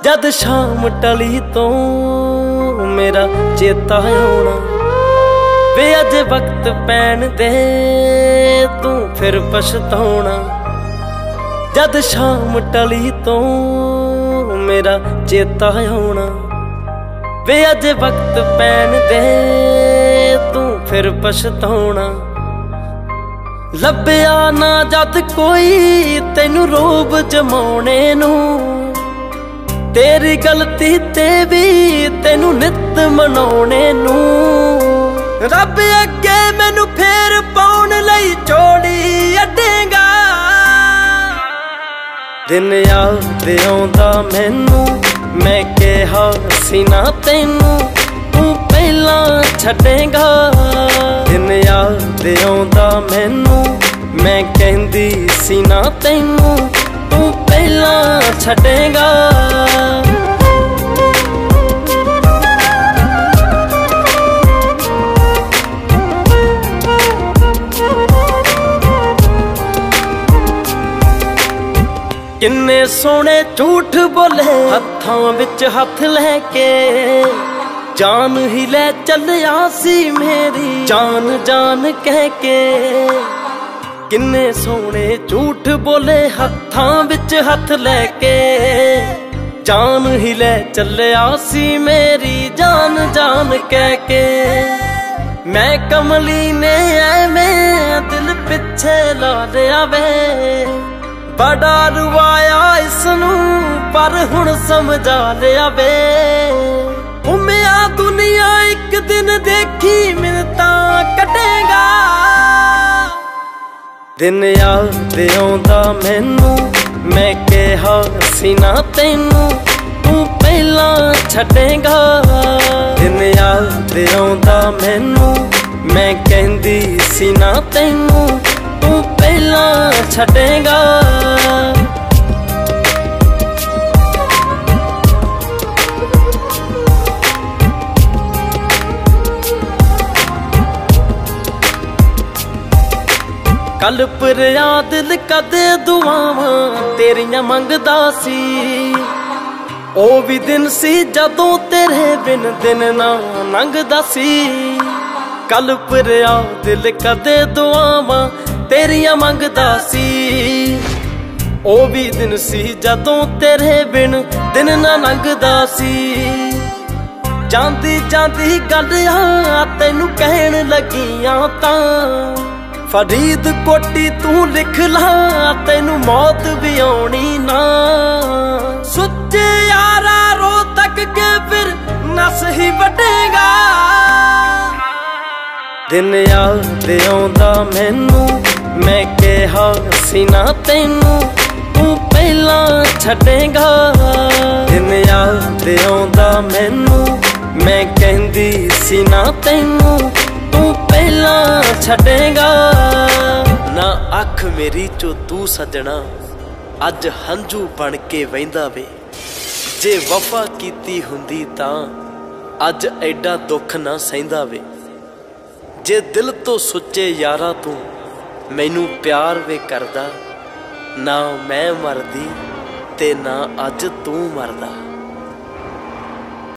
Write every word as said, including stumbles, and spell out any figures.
जद शाम टली तो मेरा चेता आना वे अज वक्त पैन दे तू फिर पछताना। जद शाम टली तो मेरा चेता आना वे अज वक्त पैन दे तू फिर पछताना। लभ्या ना जद कोई तेनू रोब जमाने नू तेरी गलती ते भी तेनू नित मनाने नू। रब अगे मैनू फेर पाउण लई चोड़ी अड्डेगा। दिन याद आउंदा मैनू मैं कहा सी ना तैनू तू पहला छड्डेगा। दिन याद आउंदा मैनू मैं कहंदी सी ना तैनू तू पहला छड्डेगा। किन्ने सोने झूठ बोले हत्थां विच हथ लैके जान ही ले चलिया सी मेरी जान जान कह के। किन्ने सोने झूठ बोले हत्थां विच हथ लैके जान ही ले चलिया सी मेरी जान जान कह के। मैं कमली ने ऐवें दिल पिछे ला लिया वे बड़ा रुवाया इसनू पर हुण समझा लिया वे। घूमिया दुनिया एक दिन देखी मिन्नता कटेगा। दिन याद आउंदा मैनू मैं कहा सी ना तैनू तू पहला छड्डेगा। दिन याद आउंदा मैनू मैं कहंदी सी ना तैनू तू पहला छड्डेगा। कल भरिया दिल कदे दुआवां तेरियां मंगदा सी ओ भी दिन सी जदों तेरे बिन दिन ना लंघदा सी। कल भरिया दिल कदे दुआवां तेरियां मंगदा सी ओ भी दिन सी जदों तेरे बिन दिन ना लंघदा सी। जांदी जांदी गल आ तैनू कहण लगियां तां फरीद कोटी तू लिख ला तैनू मौत भी आउणी ना। सुच्चे यारा रो तक के फिर नस ही वटेगा। दिन याद आउंदा मैनू मैं कहा सी ना तैनू तू पहला छड्डेगा। दिन याद आउंदा मैनू मैं कहंदी सी ना तैनू तू पहला छड्डेगा। ना अख मेरी चो तू सजना अज हंझू बन के वहिंदा वे। जे वफा कीती हुंदी तां अज एडा दुख ना सहिंदा वे। जे दिल तो सुच्चे यारा तू मैनू प्यार वे करदा ना मैं मरदी ते ना अज तू मरदा।